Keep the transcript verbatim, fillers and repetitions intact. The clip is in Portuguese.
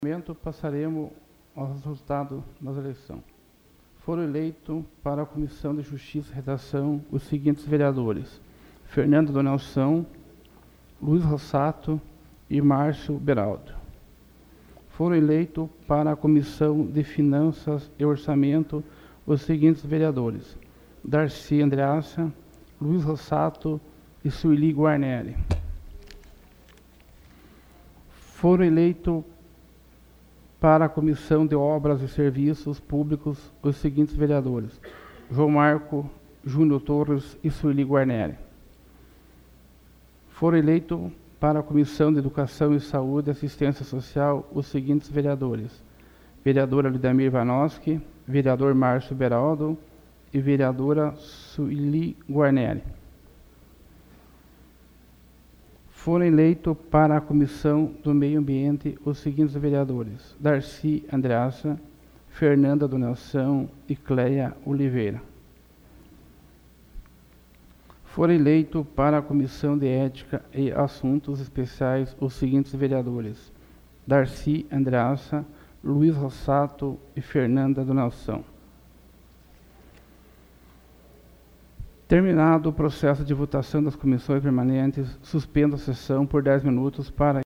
momento, passaremos ao resultado das eleições. Foram eleitos para a Comissão de Justiça e Redação os seguintes vereadores: Fernando Donelson, Luiz Rossato e Márcio Beraldo. Foram eleitos para a Comissão de Finanças e Orçamento os seguintes vereadores: Darcy Andreassa, Luiz Rossato e Sueli Guarneri. Foram eleitos para a Comissão de Obras e Serviços Públicos os seguintes vereadores: João Marco Júnior Torres e Sueli Guarneri. Foram eleitos para a Comissão de Educação e Saúde e Assistência Social os seguintes vereadores: vereadora Lidamir Vanoski, vereador Márcio Beraldo e vereadora Sueli Guarneri. Foram eleitos para a Comissão do Meio Ambiente os seguintes vereadores: Darcy Andreassa, Fernanda Donelson e Cleia Oliveira. Foram eleitos para a Comissão de Ética e Assuntos Especiais os seguintes vereadores: Darcy Andreassa, Luiz Rossato e Fernanda Donelson. Terminado o processo de votação das comissões permanentes, suspendo a sessão por dez minutos para